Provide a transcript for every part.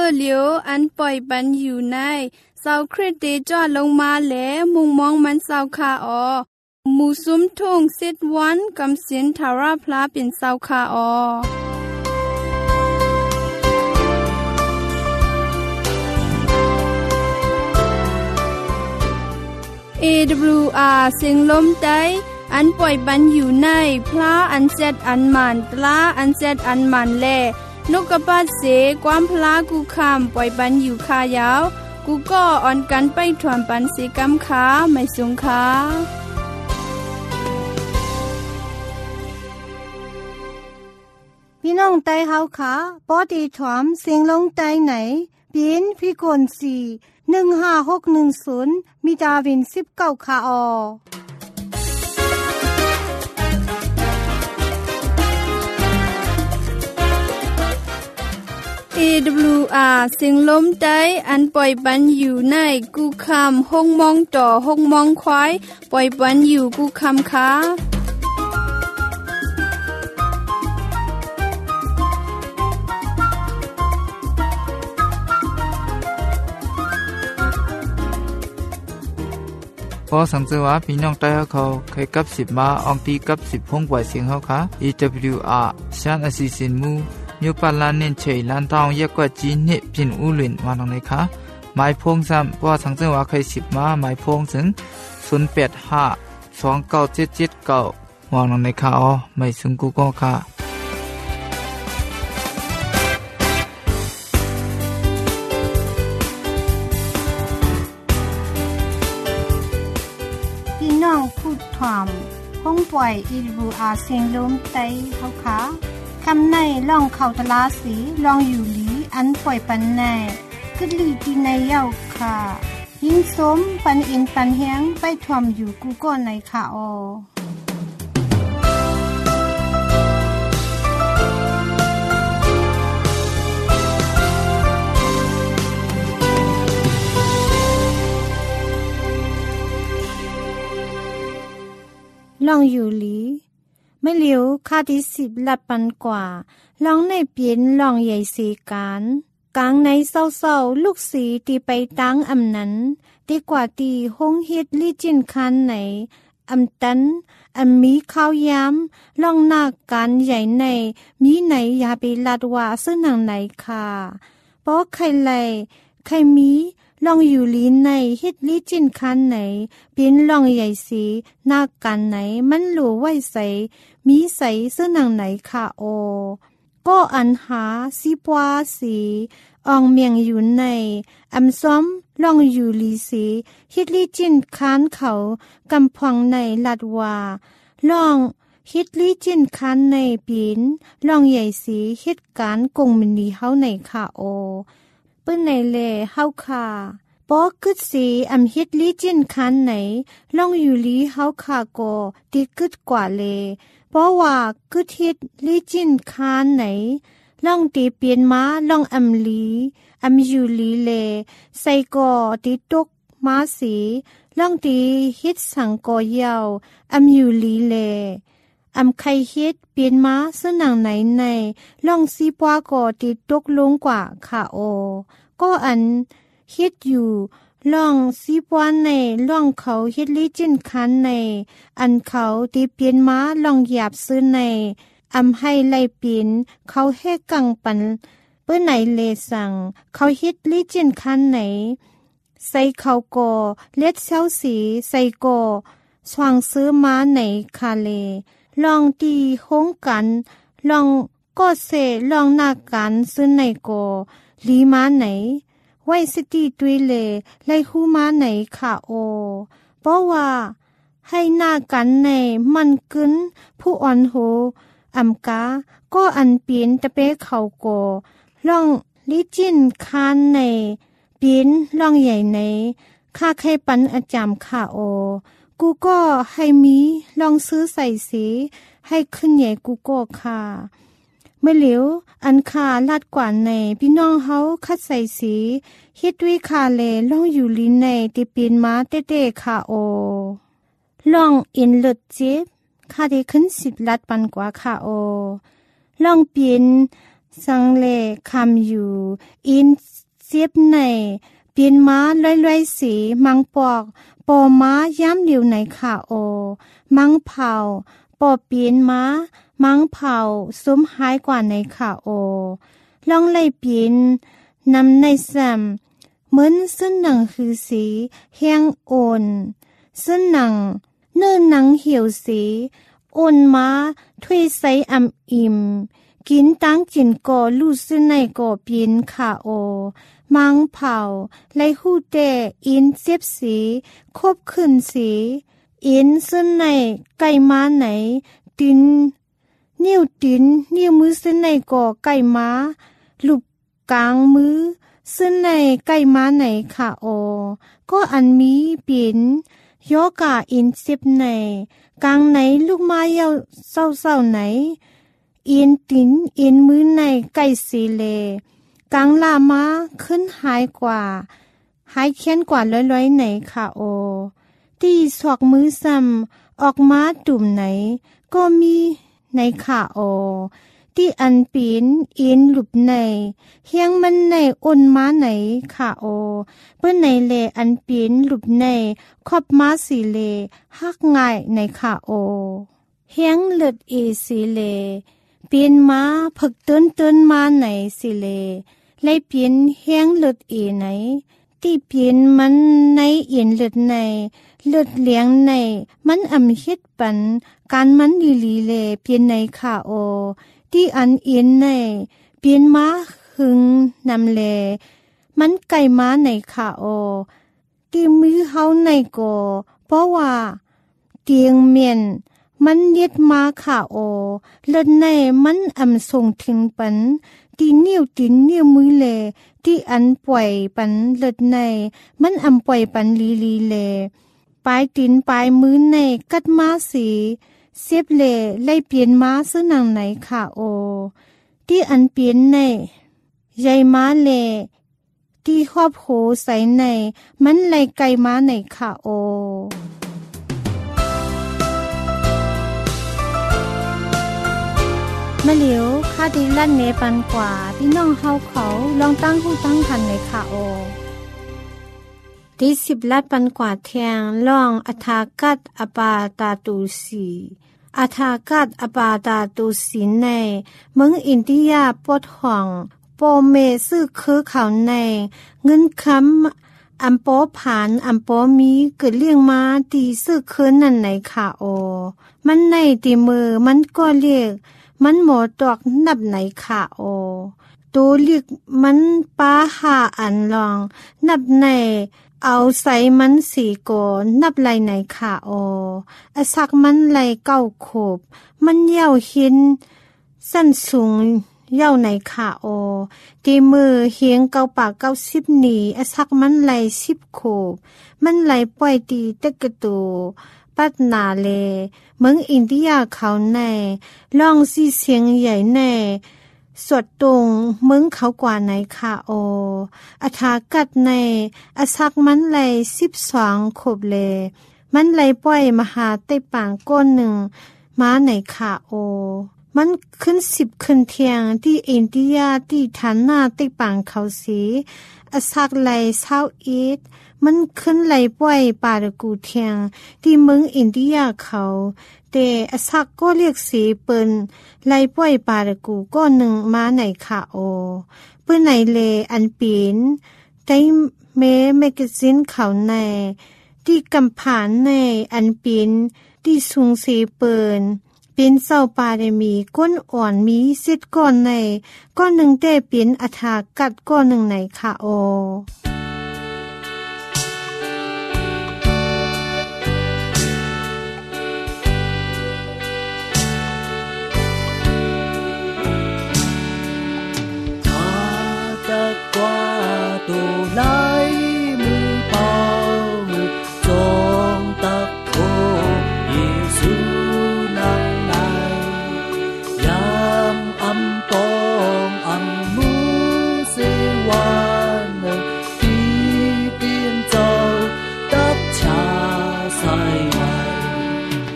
เลียวอันปล่อยปันอยู่ในเสาคริสเตจอดลงมาแลมุงมองมันเสาคาออหมู่ซุ้มทุ่งสิดวันกำสินทาราพลาเป็นเสาคาออAWR เสียงลมใจอันปล่อยปันอยู่ในพระอันเซดอันมันตลาอันเซดอันมันแลนกกระปาดเสความพลากูคำปล่อยปันอยู่คายาวกูก็อ่อนกันไปถวมปันเสกำขาไม่สูงขาพี่น้องไต้เฮาค่ะปอดีถวมเสียงลงใจไหนปีนพี่กน4156110มีดาวิน19ค่ะออ AWR เสียงลมใจอันปล่อยปันอยู่ในกูคำห้องมองต่อห้องมองควายปล่อยปันอยู่กูคำค้าพอสังเกตว่าพี่น้องใต้เขาเคยกับ10มาอองตีกับ10ห้องปล่อยเสียงเขาค่ะ AWR ชานอสิสินมูมิวปาลานินเฉยลันทองเยกว่าจีนเนี่ยพินอุลินวานตรงไหนคะหมายพงซ้ำว่าสังเกตว่าเคย10มาหมายพงถึง08529779วางตรงไหนคะอ๋อไม่ถึงกูก็ค่ะพี่น้องพูดถามห้องปล่อย AWR เสียงลมใจเฮาค่ะคำในล่องเขาตลาสีลองอยู่หลีอันปล่อยปันแน่กึดลีดีในเย้าค่ะยิ่งสมปันอินปันแฮงไปทวมอยู่กูก็ในค่ะอลองอยู่หลีไม่เหลียวค่าที่10ลัดปันกว่าลองในเปลี่ยนลองใหญ่สีการกลางในเศร้าๆลูกสีตีไปตั้งอำนั้นดีกว่าตีห้องเฮ็ดลี่จินคันไหนอำตันอำมีข้าวยามลองหน้าการใหญ่ในมีไหนอย่าไปลัดว่าซึ่งหนังไหนค่ะเพราะใครไหลใครมีลองอยู่ลีในเฮ็ดลีจินคันไหนเป็นลองใหญ่สีหน้ากันไหนมันหลัวไว้ใส่มีใส่ซึ่งหนังไหนค่ะโอก็อันหาสีปวาสีอองเมียงอยู่ในอำซ้อมลองอยู่ลีสีเฮ็ดลีจินคันเขากำพังในลัดว่าลองเฮ็ดลีจินคันในปีนลองใหญ่สีเฮ็ดการกงมินีเฮาในค่ะโอเปิ้นในแลเฮาค่ะปอคึดสีอำเฮ็ดลีจินคันไหนลองอยู่ลีเฮาค่ะก็ติกึดกว่าเลเพราะว่าคึดเฮ็ดลีจินคันไหนลองตีเปลี่ยนมาลองอำลีอำอยู่ลีเลใส่ก็ติตกมาสีลองตีเฮ็ดสังก็ยาวอำอยู่ลีเลอำไข่เฮ็ดเปลี่ยนมาซึ่งหนังไหนในลองซีปวาก็ติตกลงกว่าค่ะโอก็อันเฮ็ดอยู่ลองซีปวาในลองเขาเฮ็ดลีจินคันในอันเขาติเปลี่ยนมาลองหยาบซื้อในอำให้ไล่เปลี่ยนเขาแห่กังปันเปิ้นไหนเลสั่งเขาเฮ็ดลีจินคันไหนใส่เขาก็เล็ดเซาสีใส่ก็สว่างซื้อมาไหนคาเลลองตีโค้งกันลองก็เสลองหน้ากันซื้อไหนก็ลีมาไหนไว้สติตุยเลไล่หูมาไหนค่ะโอเพราะว่าให้หน้ากันในมันกึ้นผู้อ่อนโหอำกาก็อันเปลี่ยนตะเปเขาก็ลองลิจินคานในเปลี่ยนลองใหญ่ในค่าไข่ปันอาจามค่ะโอกูก็ให้มีลองซื้อใส่สีให้ขึ้นใหญ่กูก็ค่ะเมื่อเหลียวอันคาลาดกว่าในพี่น้องเฮาคัดใส่สีเฮ็ดด้วยคาเลลองอยู่ลินในติเปลี่ยนมาเต้ๆค่ะโอลองอินเลิศจิบค่าได้ขึ้น10ลัดปันกว่าค่ะโอลองเปลี่ยนสังเลคำอยู่อินเสียบในเปลี่ยนม้าลอยๆสีมังปอกปอม้าย้ำอยู่ในขาโอมังเผาปอเปลี่ยนม้ามังเผาสมหายกว่าในขาโอลองไล่เปลี่ยนนำในซ้ำเหมือนเส้นหนังคือสีแห้งโอนเส้นหนังเนื้อหนังเหี่ยวสีโอนม้าถ้วยใสอ่ำอิ่มกินตั้งกินก่อลูดเส้นในก่อเปลี่ยนขาโอมังเผาไล่หูเตอินเจ็บสีคบขึ้นสีอินเส้นในไก่ม้าไหนตินนิ้วตินนิ้วมือเส้นในก่อไก่ม้าลูบกลางมือเส้นในไก่ม้าไหนขาโอก็อันมีเปลี่ยนยอกาอินเจ็บในกลางไหนลูกไม้เยาเศร้าไหนอินตินอินมือในไก่สีเลกลางลามาขึ้นหายกว่าหายเค้นกว่าร้อยๆไหนค่ะโอที่สอกมือซ้ำออกมาตุ่มไหนก็มีในค่ะโอที่อันปีนอินหลุบในเฮียงมันในอ้นม้าไหนค่ะโอเปิ้นในเลอันปีนหลุบในครอบม้าสีเลหักง่ายในค่ะโอเฮียงเลือดสีเลเปลี่ยนม้าผักเตือนมาไหนสิเลไล่เปลี่ยนเฮียงเลือดไหนที่เปลี่ยนมันในเอียนเลือดในเลือดเลี้ยงในมันอำเฮ็ดปันการมันลีเลเปลี่ยนในขาโอที่อันเอียนในเปลี่ยนม้าหึงนำเลมันไก่ม้าในขาโอที่มือเฮาในก่อเพราะว่าเตียงเมียนมันเย็ดมาขาโอเลือดในมันอำส่งถึงปันที่นิ้วตินนิ้วมือเลที่อันปล่อยปันเลือดในมันอำปล่อยปันลีเลปลายตินปลายมือในกัดมาสีเสียบเลไล่เปลี่ยนมาซึ่งนางไหนขาโอที่อันเปลี่ยนในใหญ่มาเลที่ครอบโหใส่ในมันไล่ไก่มาในขาโอมะเหลียวคาดีลั่นเนปันกว่าพี่น้องเฮาเขาลองตั้งหูตั้งทันในค่ะโอที่10ลัดปันกว่าแทงลองอัฐากัดอปาตาตูสีอัฐากัดอปาตาตูสีในเมืองอินเดียปดห่องโปเมซื้อคือเขาในเงินคำอัมโปผ่านอัมโปมีเกิดเลี้ยงมาตีซื้อคืนนั่นไหนค่ะโอมันในตีมือมันก็เรียกมันหมอตอกนับไหนค่ะโอตัวเรียกมันป้าหาอันลองนับในเอาใส่มันสีโกนับไหลไหนค่ะโออสักมันไหลเก้าขบมันเย่าหินสั้นสูงเย่าไหนค่ะโอตีมือเฮียงเก้าปาก90หนีอสักมันไหล10ขบมันไหลปล่อยตีตะกะตูปัดนาเลเมืองอินเดียเขาในลองซีเสียงใหญ่ในสวดตรงเมืองเขากว่าไหนค่ะโออัฐากัดในอสักมันไหล12ขบเลมันไหลปล่อยมหาไต้ป่างก้นหนึ่งม้าไหนค่ะโอมันขึ้น10ขึ้นเทียงที่อินเดียที่ฐานหน้าไต้ป่างเขาสีอสักไหล21มันขึ้นไหลป่วยปาดกูเทียงที่เมืองอินเดียเขาแต่อสักก็เรียกสีเปิ้นไหลป่วยปาดกูก็หนึ่งมาไหนค่ะโอเปิ้นไหนเลอันปีนได้แมกาซินเขาในที่กำผ่านในอันปีนที่สูงสีเปิ้นเป็นเศร้าปาได้มีก้นอ่อนมีสิทธิ์ก้อนในก้อนหนึ่งได้เป็นอัฐากัดก้อนหนึ่งไหนค่ะโอ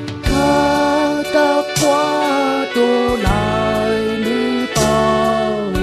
他的花朵来你抱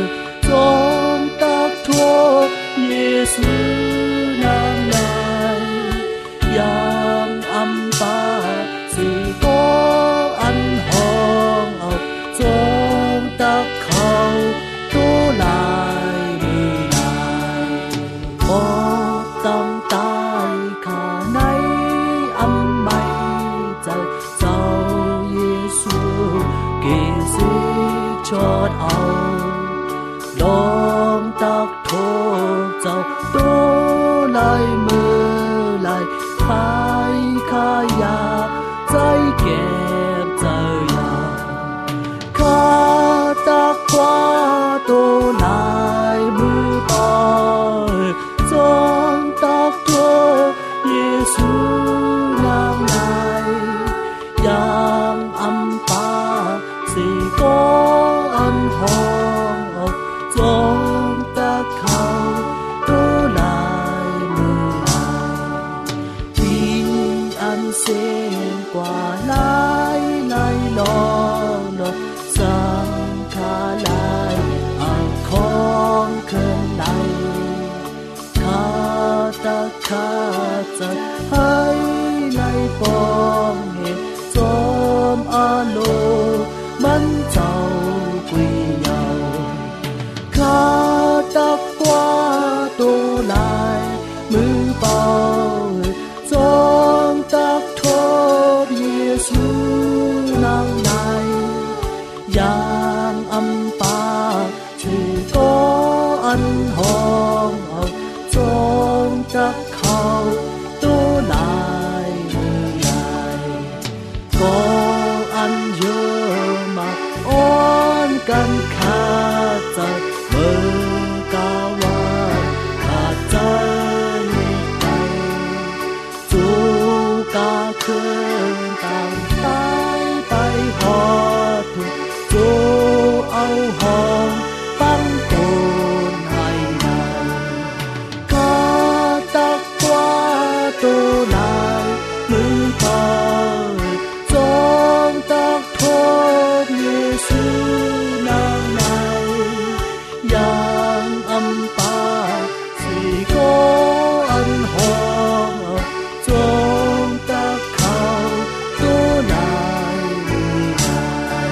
ซูนางนายยามอำปาสิก็อันห้องเอาจงตักเขาตู้ลายมือลายบอกตั้งตายข้าในอำไม่ใจเจ้าเยซูเกสิชอดเอาลองตักโทษเจ้าตู้ลายมือลายขายขายาใจเก็บใจยาข้าตักกว่าตู้ลายมือปอยจงตักโทษเยซูนางนายยามอำปาสิก็อันห้องออกจงตักเขาตู้ลายมือลายที่อันเสียงกว่าลายลายลองลงสังขาลายอาของเครื่องในข้าตักข้าจะให้ในปองเหตุจอมอาโลมันเจ้ากุยยาวข้าตักกว่าตัวลายมือเปล่าจงตักโทษเยซูนางในยามอำปาชื่อก็อันห้องเอาจงตักเขาตัวลายมือลายก็อันเยอะมากอ้อนกันขาดจะเมื่อกาวันขาดใจไปจูกาเครื่องต่างตายไปหอดถูกจูเอาห้องตั้งโตนให้ได้ข้าตักกว่าตัวลายมือเปล่าจงตักโทษเยซูนางในยามอำปาสิก็อันห้องจงตักเขาตัวลายมือลาย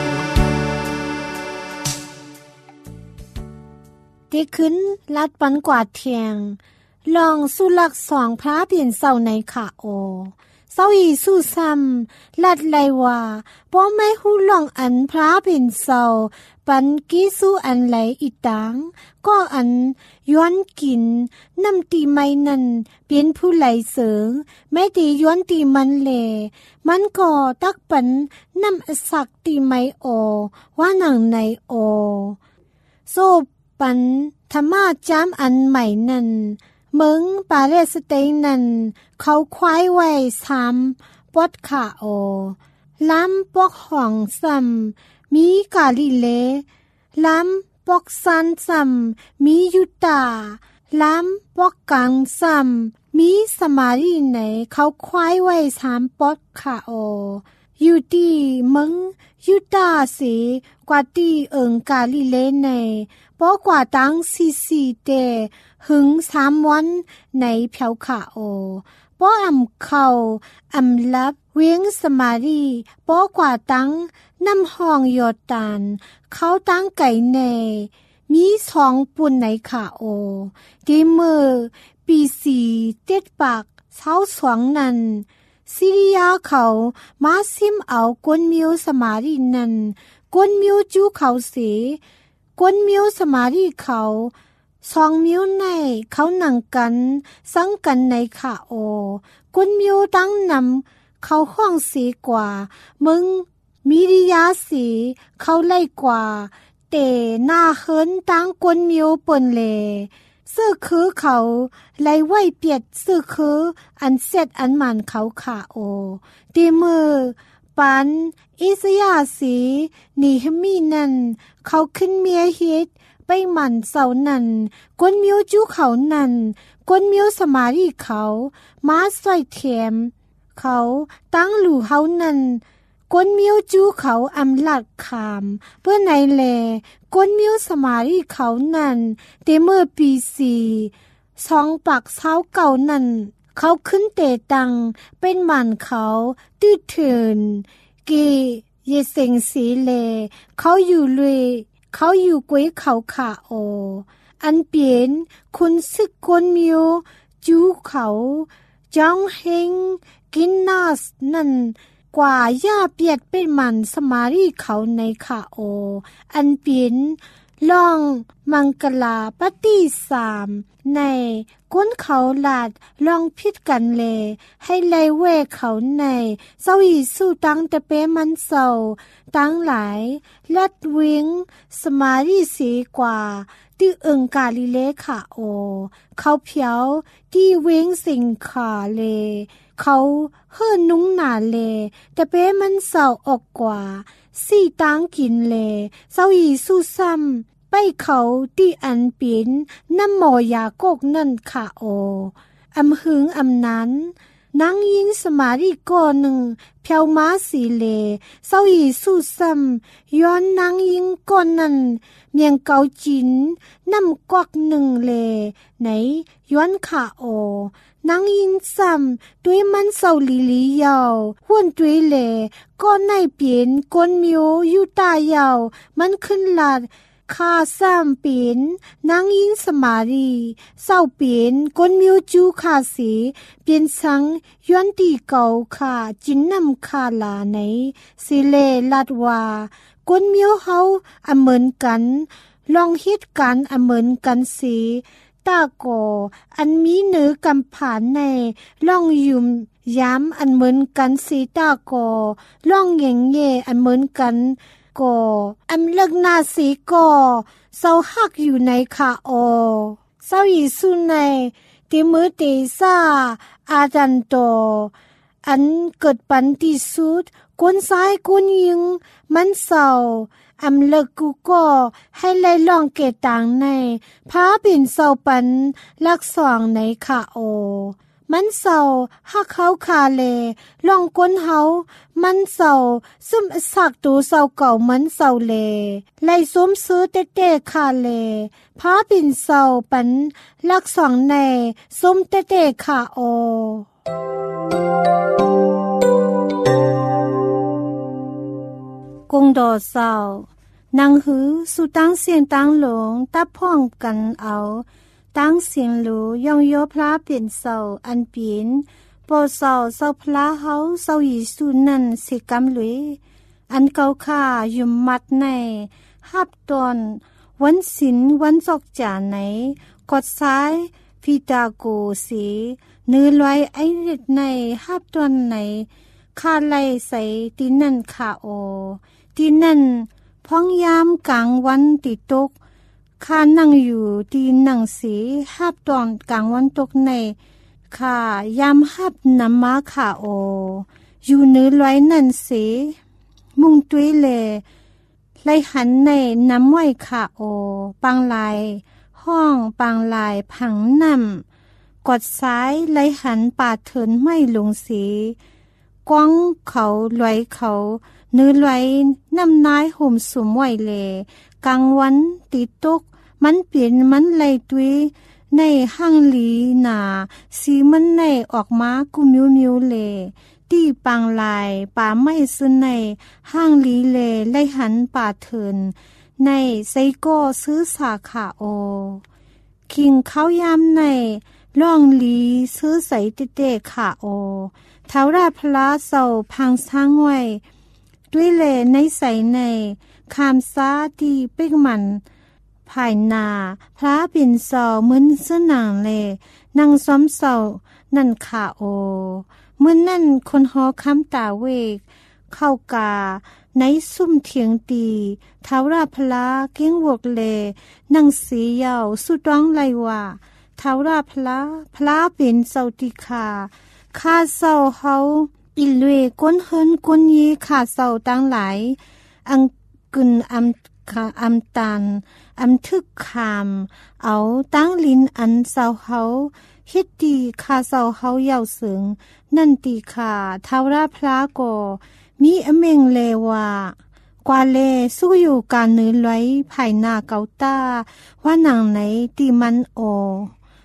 ได้ขึ้นลัดปันกวาดเทียงลองสุลักสองพระเปลี่ยนเศร้าในขาโอเศร้าอีสู้ซ้ำลัดไลว่าป้อไม่หูลองอันพระเป็นเศร้าปันกี้สู้อันไหลอีตังก็อันย้อนกินน้ำตีไม่นั่นเป็นผู้ไหลเสือไม่ตีย้อนตีมันแหลมันก็ตักปันน้ำอสักตีไม่โอว่าหนังในโอโซปันธรรมาจามอันใหม่นั่นเมืองปาเลสไตน์นั่นเขาควายไว้3ปอดขาโอล้ำปอกห่องซ้ำมีกาลิเลล้ำปอกซันซ้ำมียุตาล้ำปอกกังซ้ำมีสมารีไหนเขาควายไว้3ปอดขาโออยู่ดีมึงยุตาสีกว่าตีกาลิเลในปอกว่าตังซีเตหึง3วันในเพียวขาโอป้ออำเขาอำลับเวียงสมารีป้อกว่าตังน้ำห้องยอดตานเขาตั้งไก่ในมี2ปุ่นในขาโอดีมือปี4 7ปากเช้า2นั้นซิริยาเขามาซิมเอากวนมิวสมารีนั้นกวนมิวจูเขาเสกวนมิวสมารีเขา2มิวในเขาหนังกันสังกันในขาโอกวนมิวตั้งนำเขาห้องสีกว่ามึงมิริยาสีเขาไล่กว่าเตหน้าเฮินตั้งกวนมิวปนเลซื่อคือเขาไล่ไว้เปียดซื่อคืออันเสร็จอันมันเขาขาโอตีมือปันอิสยาสีนิฮมีนันเขาขึ้นเมียฮิตไปหมันเสานันกวนมิวจูเขานันกวนมิวสมารีเขามาสอยเทียมเขาตั้งหลู่เฮานันกวนมิวจูเขาอำลัดขามเพื่อไหนแลกวนมิวสมารีเขานันเตเมื่อปี4 สองปากเท้าเก่านั่นเขาขึ้นเตตังเป็นหมันเขาตื้อเถินกีเยเซงสีเลเขาอยู่เลยเขาอยู่กวยเขาขาโออันเปลี่ยนคุณซึกกวนมิวจูเขาจองเฮงกินนาสนั่นกว่าย่าเปียดเป็นมันสมารีเขาในขาโออันเปลี่ยนลองมังกลาปฏิสามในก้นเขาลาดลองพิดกันเลให้ไล่เวเขาในเศร้าอีสู้ตั้งแต่เปมันเศร้าตั้งหลายลัดวิงสมารีสีกว่าที่เอิงกาลิเลขาโอเขาเพียวที่เวงสิงขาเลเขาเฮือนุ้งหนาเลแต่เปมันเศร้าออกกว่าสี่ตั้งกินเลเศร้าอีสู้ซ้ำไปเขาที่อันเปียนน้ำหมอยากกนั่นค่ะโออำหึงอำนั้นนางยิงสมารีก่อหนึ่งเพียวม้าสีเลเศร้าอีสู้ซ้ำย้อนนางยิงก่อนนั้นเมียงเกาจินน้ำกวักหนึ่งเลไหนย้อนค่ะโอนางยิงซ้ำด้วยมันเศร้าลีลียาวห้วนด้วยเลก้อนในเปลี่ยนก้นมิวอยู่ตายาวมันขึ้นลาดข้าซ้ำเปลี่ยนนางยิงสมารีเศร้าเปลี่ยนก้นมิวจูข้าสีเปลี่ยนสังย้อนตีเก่าข้าจินนำข้าลาไหนสิเลลาดว่าก้นมิวเฮาเหมือนกันลองฮิตกันเหมือนกันสีตาโกอันมีเนื้อกำผ่านในล่องยุมย้ำอันเหมือนกันสีตาโกล่องเหย่งเย่อันเหมือนกันก็อันเลิกหน้าสีก็เศร้าหักอยู่ในขาโอเศร้าอีสุในตีมือตีซาอาจันโตอันเกิดปันที่สุดก้นซ้ายก้นยิงมันเศร้าอำเลิกกูก็ให้ไล่ลองเกตังในพาปิ่นเศร้าปันลักสองในขาโอมันเศร้าหักเขาคาเลลองก้นเฮามันเศร้าซุ่มสักตูเศร้าเก่ามันเศร้าเลไล่สมซื้อเต้ๆคาเลพาปิ่นเศร้าปันลักสองในสมเต้ๆขาโอกงดอเศร้านางหือสุตั้งเสียงตั้งหลงตับพ่องกันเอาตั้งเสียงหลูย่องโยพระเปลี่ยนเศร้าอันเปลี่ยนปอเศร้าเศร้าพระเฮาเศร้าอีสุนั่นสิกำลุยอันเก่าค่ายุ่มมัดในหับตอนวันศิลวันจอกจ่าไหนกดซ้ายพิตาโกสีเนื้อลอยไอเด็ดในหับตอนไหนคาไลใส่ตีนั่นคาโอตีนั่นพ้องยามกลางวันติตกข้านั่งอยู่ที่นั่งสีหับตอนกลางวันตกในข้ายามหับน้ำมาขาโออยู่เนื้อลอยนั่นสีมุงตุ้ยเลไลหันในน้ำไหวขาโอปังลายห้องปังลายผังน้ำกดซ้ายไลหันป่าเถินไม่ลงสีกว้างเขาลอยเขาเนื้อไหลน้ำนายห่มสุมไหวเลกลางวันติดตกมันเปลี่ยนมันไหลตุยในห้างลีหนาสีมันในออกมากุมิวเลที่ปังลายป่าไม่ซึนในห้างลีเลไลหันป่าเถินในไซโก้ซื้อสาขาโอคิงเขายามในล่องลีซื้อใส่เต้ๆขาโอเท้าราพระเศร้าพังช้างไว้ด้วยเลในใสในคามซาที่เป๊กมันภายนาพระปิ่นเศร้าเหมือนเสื้อหนังเลนั่งซ้อมเศร้านั่นขาโอเมื่อนั่นคนหอคำตาเวกเข้ากาในซุ่มเถียงตีเท้าราพระเก้งวกเลนั่งสียาวสุดร้องไลว่าเท้าราพระเป็นเศร้าติขาข้าเศร้าเฮาอิลเวก้นเฮินก้นยีขาเศร้าตั้งหลายอังกึนอำตันอำทึกคามเอาตั้งลิ้นอันเศร้าเฮาเฮ็ดดีขาเศร้าเฮาเยาวสึงนั่นตีขาเท้าราพระก่อมีอเมงเลว่ากว่าเลสู้อยู่การเนื้อไว้ภายหน้าเกาต้าว่าหนังไหนตีมันโอ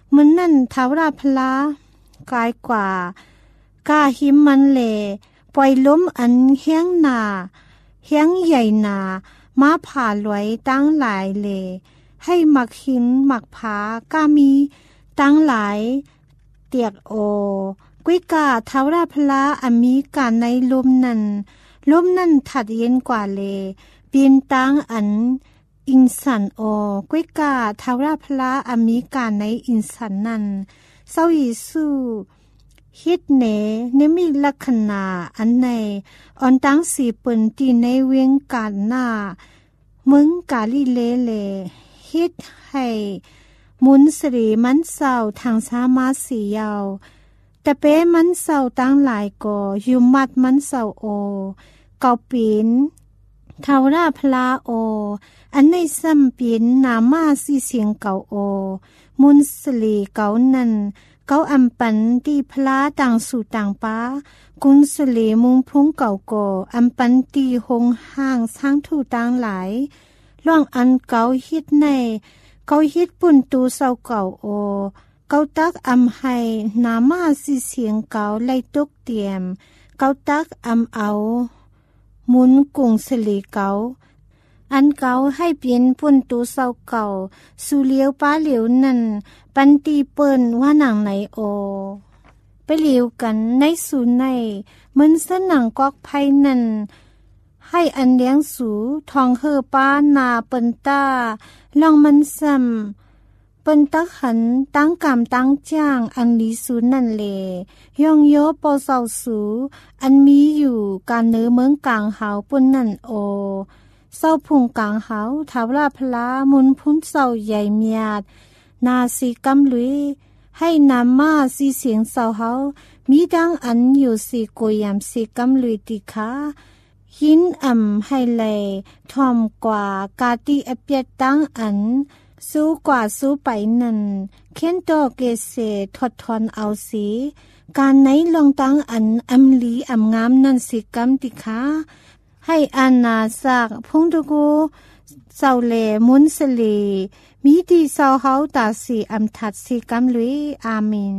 มันนั่นทาวราพลากายกว่ากาหิมมันแลปล่อยล้มอันเฮียงหนาเฮียงใหญ่หนามาผ่าลอยตั้งหลายเลให้หมักหินหมักผากามีตั้งหลายเตียกโอกุ้ยกาทาวราพลาอมีการในลมนั่นถัดเย็นกว่าเลเปลี่ยนตั้งอันอินสันโอกุ้ยกาทาวราพลาอมีการในอินสันนั้นเศร้ายิสูฮิตเนมีลักษณะอันในออนตั้งสีเปินตีในเวียงกันหน้ามึงกาลิเลฮิตให้มุนสรีมันเศร้าทางสามาสียาวแต่เป้มันเศร้าตั้งหลายก่อยุมัดมันเศร้าโอเกาปีนทาวราพลาโออันในซ้ำปีนนามาสีเสียงเก่าโอมุนสรีเก่านั้นเกาอำปันตีพลาต่างสู่ต่างป้ากุนสลีมุงพุงเก่าก่ออำปันตีหงห่างสร้างถูต่างหลายล่องอันเกาฮิตในเกาฮิตปุ่นตูเศร้าเก่าโอเกาตักอำให้นามาสิเสียงเกาไล่ตกเตียมเกาตักอำเอาหมุนกุงสลีเกาอันเกาให้เปลี่ยนปุ่นตูเศร้าเก่าสู่เลี้ยวป้าเหลียวนั่นปันตีเปิ้นว่าหนังไหนโอไปเหลียวกันในสูนในเหมือนสนังกอกไพนั่นให้อันเลี้ยงสูทองเฮอป้านาเปิ้นตาลองมันซ้ำเปิ้นตักหันตั้งกำตั้งจ้างอันลีสูนั่นเลย่องโยปอเศร้าสูอันมีอยู่การเนื้อเมืองกลางหาวปุ่นนั่นโอเศร้าพุงกลางหาวทาวราพลามุนพุ้นเศร้าใหญ่เมียดนาสีกำลุยให้นำมาสีเสียงเศร้าเฮามีดังอันอยู่สีโกยามสีกำลุยติขาหินให้เลยทอมกว่ากาติอเปียตั้งอันสู้กว่าสู้ไปนั่นเข็นโตเกเสทดทอนเอาสีการไหนลองตั้งอันลีงามนั่นสีกำติขาให้อานาสักพงตุกูเศร้าเลมุนสลีมีดีเศร้าเฮาตาสีทัดสีกำลุยอาเมน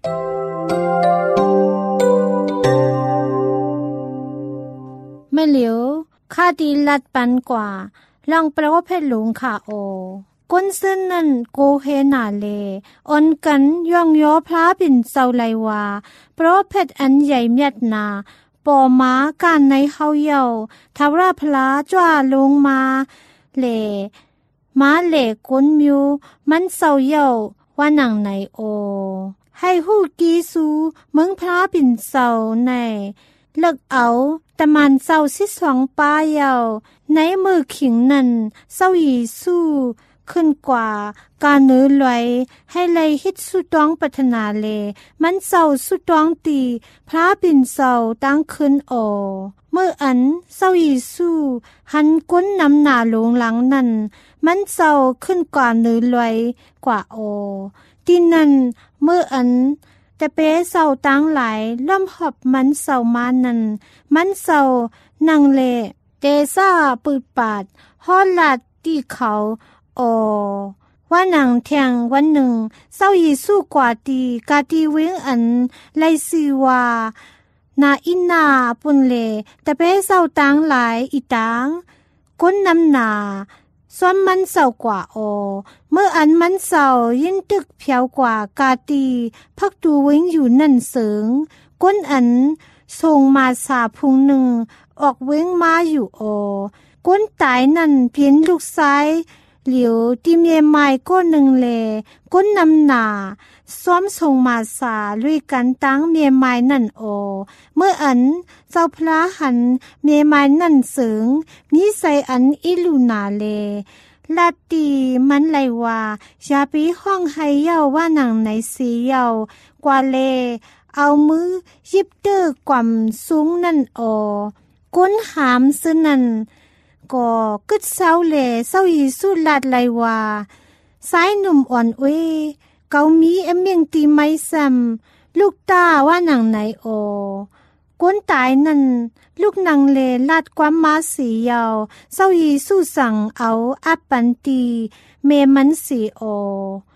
ไม่เหลียวข้าดีลัดปันกว่าลองแปลว่าเพชรหลงค่ะโอก้นซึ่นนั่นโกเฮนาเลอ่อนกันย่องย้อพระปิ่นเศร้าไลวาเพราะเพชรอันใหญ่เมียดนาปอม้าการในเฮาเยาทาวราพลาจ้าลงมาเล่ม้าเล่ก้นมิวมันเศร้าเยาว่าหนังไหนโอให้ฮู้กีสูเมืองพระปิ่นเศร้าในเลิกเอาแต่มันเศร้า12ป้าเยาในมือขิงนั่นเศร้ายีสู้ขึ้นกว่าการเนื้อไหลให้ไลฮิตสุดต้องปัฒนาเลมันเศร้าสุดต้องตีพระปิ่นเศร้าตั้งขึ้นโอเมื่ออันเศร้ายีสู้หันก้นนำหน้าลงหลังนั่นมันเศร้าขึ้นกว่าเนื้อไหลกว่าโอที่นั่นเมื่ออันแต่เป้เศร้าตั้งหลายล่อมหอบมันเศร้ามานั่นมันเศร้านั่งเละเตซ่าปืดปาดฮอดลาดตีเขาโอว่าหนังเทียงวันหนึ่งเศร้ายีสู้กว่าตีกาตีเวงอันไลซีวานาอินนาปุ่นเลแต่เป้เศร้าตั้งหลายอีตังก้นน้ำหนาซ้อมมันเศร้ากว่าโอเมื่ออันมันเศร้ายิ่งตึกเพียวกว่ากาตีพักดูเว้งอยู่นั่นเสริงก้นอันส่งมาสาพุงหนึ่งออกเว้งมาอยู่โอก้นตายนั่นเพียนลูกซ้ายเหลียวตีเมียไม้ก้นหนึ่งเลก้นนำหนาซ้อมส่งมาสาลุยกันตั้งเมียไม้นั่นโอเมื่ออันเจ้าพระหันเมียไม้นั่นเสริงนิสัยอันอิลูนาเลลาตีมันไหลว่าอย่าไปห้องให้เย้าว่าหนังไหนสีเย้ากว่าเลเอามือยิบเตื้อกว่ำสูงนั่นโอก้นหามซึ่งนั่นก็กึดเศร้าเลเศร้ายีสู้ลาดไหลว่าสายหนุ่มอ่อนเวเกามีเมียงตีไม้ซ้ำลูกตาว่าหนังไหนโอก้นตายนั่นลูกนางเลลาดความมาสียาวเศร้ายีสู้สั่งเอาอัปปันตีเมมันสีโอ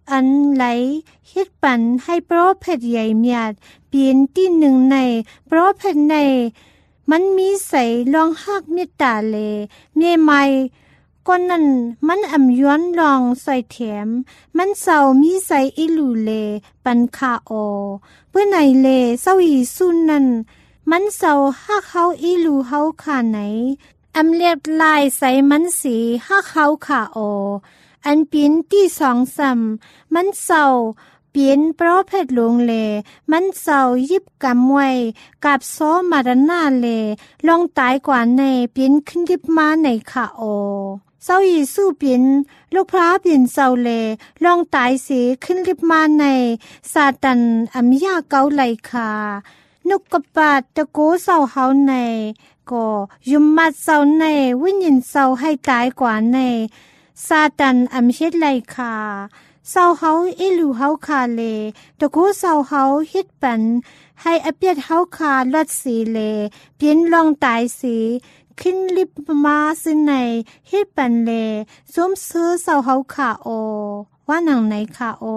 อันไหลเฮ็ดปันให้โปรเพทใหญ่เมียดเปลี่ยนที่หนึ่งในโปรเพทในมันมีใส่ลองฮักเมตตาเลเมียใหม่ก่อนนั้นมันอำย้อนลองใส่แถมมันเศร้ามีใส่อิลูเลปันคาโอเพื่อไหนเลเศร้าอีสุนนั้นมันเศร้าฮักเฮาอิลูเฮาขาไหนอำเลียดลายใส่มันสีฮักเฮาขาโออันเป็นที่สองซ้ำมันเศร้าเปลี่ยนเพราะเพศหลงเลมันเศร้ายิบกำไว้กับโซมาดนาเลลองตายกว่าในเปลี่ยนขึ้นยิบมาในขาโอเศร้าอีสู้เปลี่ยนลูกพระเปลี่ยนเศร้าเลลองตายเสียขึ้นยิบมาในซาตันอมิยาเกาไหลคานกกระปาดตะโกเศร้าเฮาในก็ยุมมัดเศร้าในวิญญาณเศร้าให้ตายกว่าในซาตันอมิเฮ็ดไหลคาเศร้าเฮาอิลูเฮาคาเลตะโกเศร้าเฮาเฮ็ดปันให้อเปียดเฮาคาลอดสีเลเปลี่ยนลองตายสีขึ้นลิบมาซึในเฮ็ดปันเลสมเสือเศร้าเฮาคาโอว่าหนังไหนคาโอ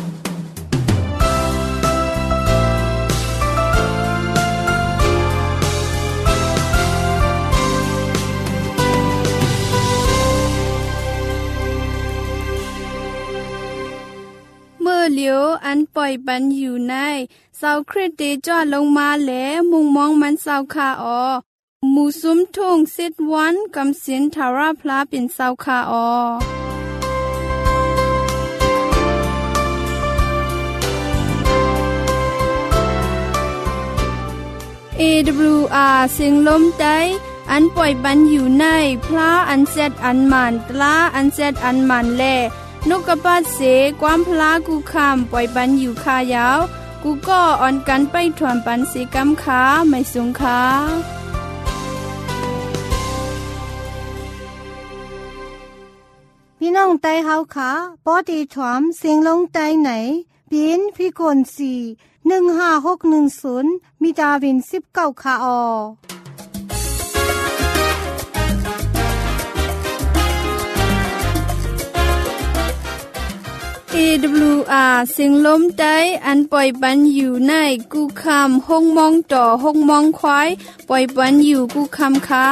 เมื่อเหลียวอันปล่อยปันอยู่ในเสาคริสเตจอดลงมาแหลมุงมองมันเสาคาออหมู่ซุ้มทุ่งสิดวันกำสินทาราพลาเป็นเสาคาออAWR เสียงลมใจอันปล่อยปันอยู่ในพระอันเซดอันมันตลาอันเซดอันมันแลนกกระปาดเสความพลากูคำปล่อยปันอยู่คายาวกูก็อ่อนกันไปถวนปันสีกำขาไม่สูงขาพี่น้องไต้เฮาขาปอดีถวมเสียงลงไต้ไหนเปลี่ยนพี่กน15610มีดาวิน19ขาออ AWR เสียงลมใจอันปล่อยปันอยู่ในกูคำห้องมองต่อห้องมองควายปล่อยปันอยู่กูคำค้า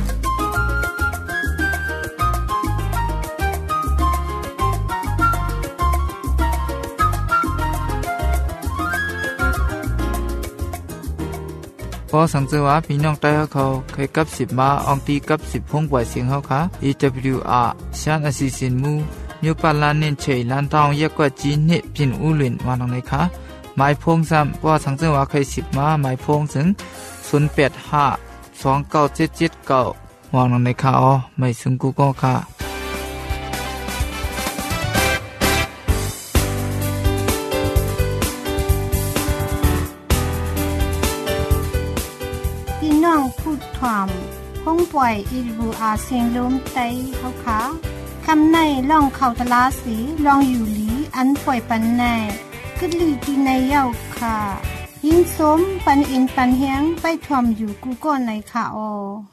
พอสังเกตว่าพี่น้องใต้เขาเคยกับ10มาอองตีกับ10ห้องปล่อยเสียงเฮาค่ะ AWR ชานอสิสินมูမြို့ပတ်လန်းနှင့်ချိတ်လန်းတောင်ရက်ကွက်ကြီးနှစ်ပြင်ဦးလွင်ဝါနောင်နေခါမိုင်ဖုံးစံပွားဆောင်စံဝါခိုင်10မှာမိုင်ဖုံးစဉ်085 297779ဝါနောင်နေခါအောမိုင်စံကူကောခါพี่น้องพูดความห้องปล่อยAWRเสียงลมไต้เฮาขาคำในล่องเขาทลาสีลองอยู่หลีอันปล่อยปันในกึดลีดีในเย้าค่ะยิ่งสมปันอินปันเฮียงไปทวมอยู่กูก่อนในค่ะออ